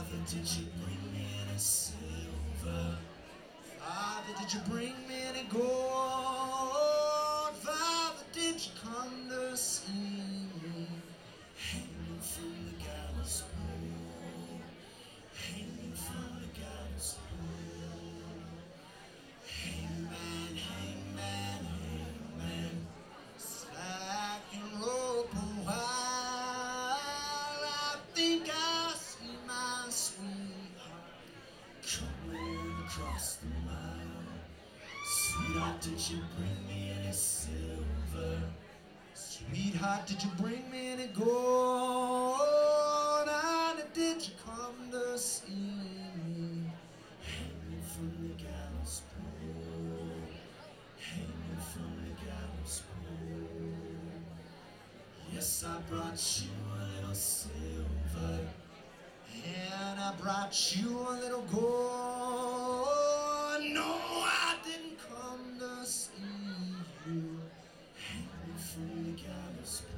Father, did you bring me any silver? Father, did you bring me any gold? Father, did you come to see me? Hanging from the gallows pole, hanging from the gallows pole. Hangman, hangman, hangman, slack and rope a while. I think I see my sweetheart coming across the mile. Sweetheart, did you bring me any silver? Sweetheart, did you bring me any gold? Honey, did you come to see me? Hanging from the gallows pole, hanging from the gallows pole. Yes, I brought you a little silver, and I brought you a little gold. No, I didn't come to see you. Hanging from the gallows pole.